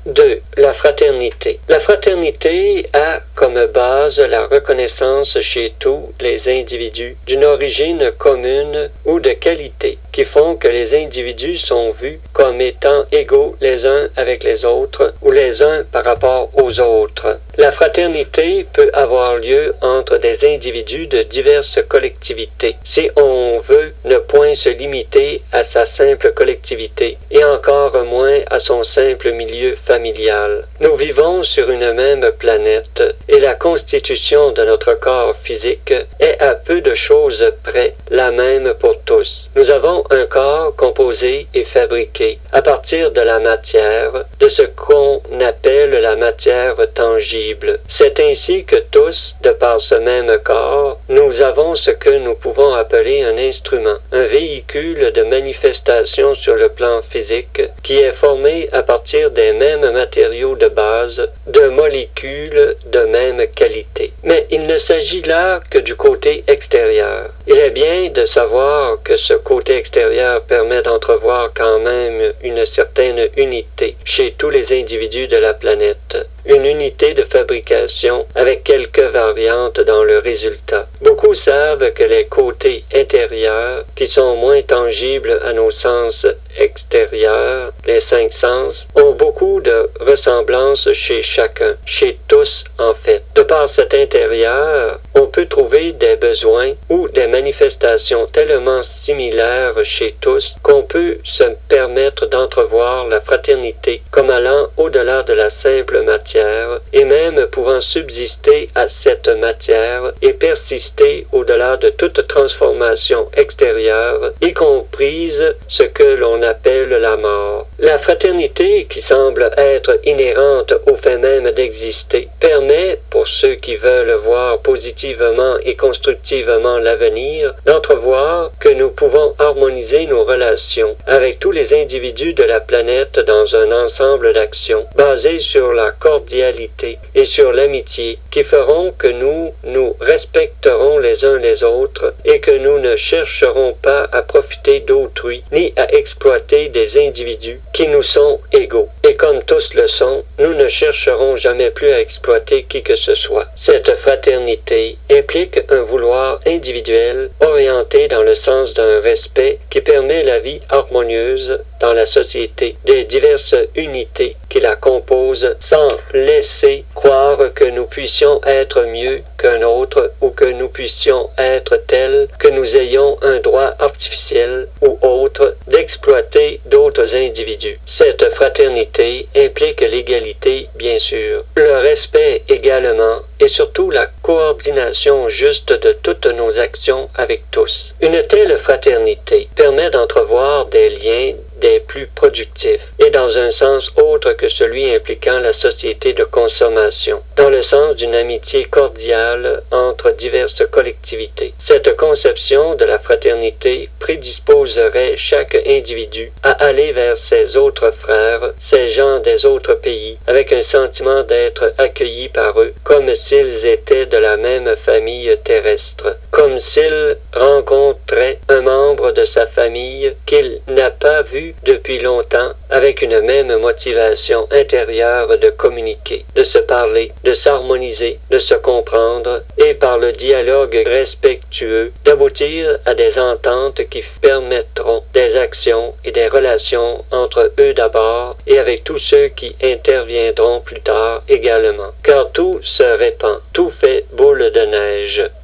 2. La fraternité. La fraternité a comme base la reconnaissance chez tous les individus d'une origine commune ou de qualité, qui font que les individus sont vus comme étant égaux les uns avec les autres ou les uns par rapport aux autres. La fraternité peut avoir lieu entre des individus de diverses collectivités, si on veut ne point se limiter à sa simple collectivité, et encore moins à son simple milieu familial. Nous vivons sur une même planète, et la constitution de notre corps physique est à peu de choses près la même pour tous. Nous avons un corps composé et fabriqué à partir de la matière, de ce qu'on appelle la matière tangible. C'est ainsi que tous, de par ce même corps, nous avons ce que nous pouvons appeler un instrument, un véhicule de manifestation sur le plan physique qui est formé à partir des mêmes matériaux de base, de molécules de même qualité. Mais il ne s'agit là que du côté extérieur. Il est bien de savoir que ce côté extérieur permet d'entrevoir quand même une certaine unité chez tous les individus de la planète, une unité de fabrication avec quelques variantes dans le résultat. Beaucoup savent que les côtés intérieurs, qui sont moins tangibles à nos sens extérieurs, les 5 sens, ont beaucoup de ressemblances chez chacun, chez tous en fait. De par cet intérieur, on peut trouver des besoins ou des manifestations tellement similaires chez tous qu'on peut se permettre d'entrevoir la fraternité comme allant au-delà de la simple matière et même pouvant subsister à cette matière et persister au-delà de toute transformation extérieure, y comprise ce que l'on appelle la mort. La fraternité, qui semble être inhérente au fait même d'exister, permet, pour ceux qui veulent voir positivement et constructivement l'avenir, d'entrevoir que nous pouvons harmoniser nos relations avec tous les individus de la planète dans un ensemble d'actions basées sur la cordialité et sur l'amitié qui feront que nous nous respecterons les uns les autres et que nous ne chercherons pas à profiter d'autrui ni à exploiter des individus qui nous sont égaux. Et comme tous le sont, nous ne chercherons jamais plus à exploiter qui que ce soit. Cette fraternité implique un vouloir individuel orienté dans le sens d'un respect qui permet la vie harmonieuse dans la société des diverses unités qui la composent sans laisser croire que nous puissions être mieux qu'un autre ou que nous puissions être tels que nous ayons un droit artificiel ou autre d'exploiter d'autres individus. Cette fraternité implique l'égalité, bien sûr, le respect également et surtout la coordination juste de toutes nos actions avec tous. Une telle fraternité permet d'entrevoir des liens des plus productifs, et dans un sens autre que celui impliquant la société de consommation, dans le sens d'une amitié cordiale entre diverses collectivités. Cette conception de la fraternité prédisposerait chaque individu à aller vers ses autres frères, ces gens des autres pays, avec un sentiment d'être accueillis par eux, comme s'ils étaient de la même famille terrestre, comme s'il rencontrait un membre de sa famille qu'il n'a pas vu depuis longtemps, avec une même motivation intérieure de communiquer, de se parler, de s'harmoniser, de se comprendre, et par le dialogue respectueux, d'aboutir à des ententes qui permettront des actions et des relations entre eux d'abord et avec tous ceux qui interviendront plus tard également. Car tout se répand, tout fait boule de neige.